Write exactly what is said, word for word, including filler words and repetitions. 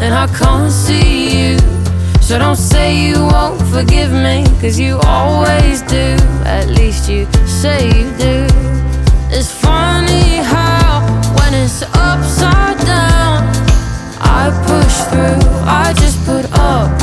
and I can't see you. So don't say you won't forgive me, cause you always do. At least you say you do. It's funny how when it's upside down I push through, I just put up